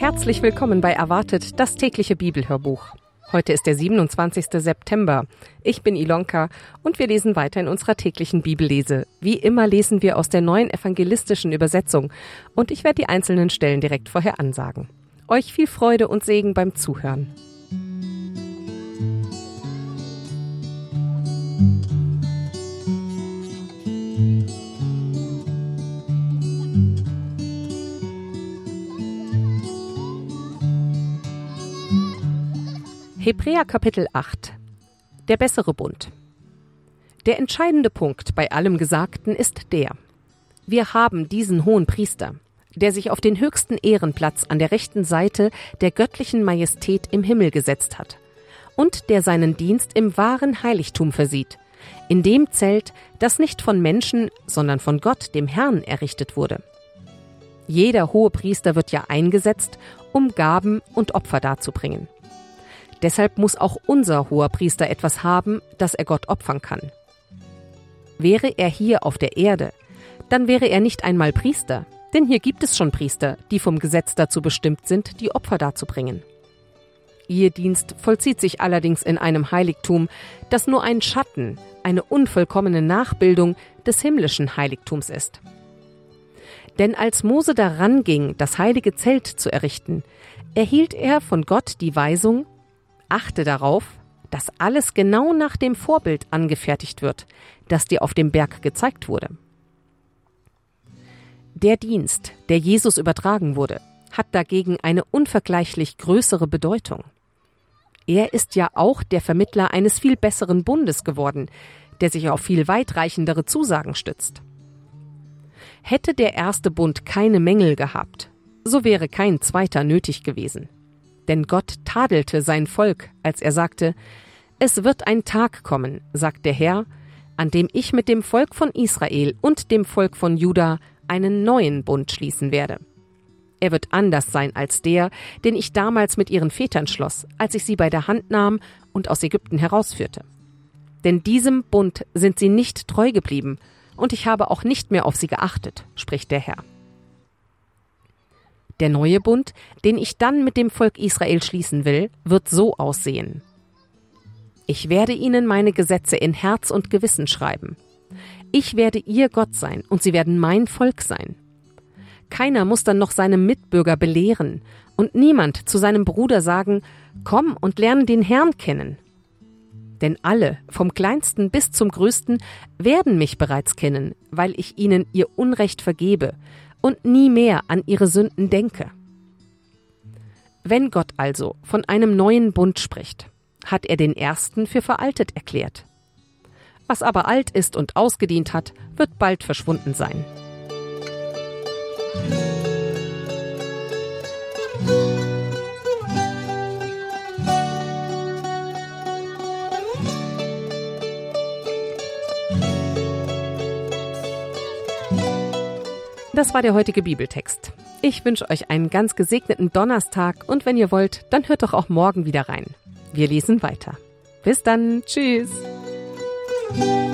Herzlich willkommen bei Erwartet, das tägliche Bibelhörbuch. Heute ist der 27. September. Ich bin Ilonka und wir lesen weiter in unserer täglichen Bibellese. Wie immer lesen wir aus der neuen evangelistischen Übersetzung und ich werde die einzelnen Stellen direkt vorher ansagen. Euch viel Freude und Segen beim Zuhören. Hebräer Kapitel 8. Der bessere Bund. Der entscheidende Punkt bei allem Gesagten ist der: Wir haben diesen hohen Priester, der sich auf den höchsten Ehrenplatz an der rechten Seite der göttlichen Majestät im Himmel gesetzt hat und der seinen Dienst im wahren Heiligtum versieht, in dem Zelt, das nicht von Menschen, sondern von Gott, dem Herrn, errichtet wurde. Jeder hohe Priester wird ja eingesetzt, um Gaben und Opfer darzubringen. Deshalb muss auch unser Hoherpriester etwas haben, das er Gott opfern kann. Wäre er hier auf der Erde, dann wäre er nicht einmal Priester, denn hier gibt es schon Priester, die vom Gesetz dazu bestimmt sind, die Opfer darzubringen. Ihr Dienst vollzieht sich allerdings in einem Heiligtum, das nur ein Schatten, eine unvollkommene Nachbildung des himmlischen Heiligtums ist. Denn als Mose daran ging, das heilige Zelt zu errichten, erhielt er von Gott die Weisung: Achte darauf, dass alles genau nach dem Vorbild angefertigt wird, das dir auf dem Berg gezeigt wurde. Der Dienst, der Jesus übertragen wurde, hat dagegen eine unvergleichlich größere Bedeutung. Er ist ja auch der Vermittler eines viel besseren Bundes geworden, der sich auf viel weitreichendere Zusagen stützt. Hätte der erste Bund keine Mängel gehabt, so wäre kein zweiter nötig gewesen. Denn Gott tadelte sein Volk, als er sagte: Es wird ein Tag kommen, sagt der Herr, an dem ich mit dem Volk von Israel und dem Volk von Juda einen neuen Bund schließen werde. Er wird anders sein als der, den ich damals mit ihren Vätern schloss, als ich sie bei der Hand nahm und aus Ägypten herausführte. Denn diesem Bund sind sie nicht treu geblieben, und ich habe auch nicht mehr auf sie geachtet, spricht der Herr. Der neue Bund, den ich dann mit dem Volk Israel schließen will, wird so aussehen: Ich werde ihnen meine Gesetze in Herz und Gewissen schreiben. Ich werde ihr Gott sein und sie werden mein Volk sein. Keiner muss dann noch seinem Mitbürger belehren und niemand zu seinem Bruder sagen: Komm und lerne den Herrn kennen. Denn alle, vom Kleinsten bis zum Größten, werden mich bereits kennen, weil ich ihnen ihr Unrecht vergebe und nie mehr an ihre Sünden denke. Wenn Gott also von einem neuen Bund spricht, hat er den ersten für veraltet erklärt. Was aber alt ist und ausgedient hat, wird bald verschwunden sein. Das war der heutige Bibeltext. Ich wünsche euch einen ganz gesegneten Donnerstag und wenn ihr wollt, dann hört doch auch morgen wieder rein. Wir lesen weiter. Bis dann. Tschüss.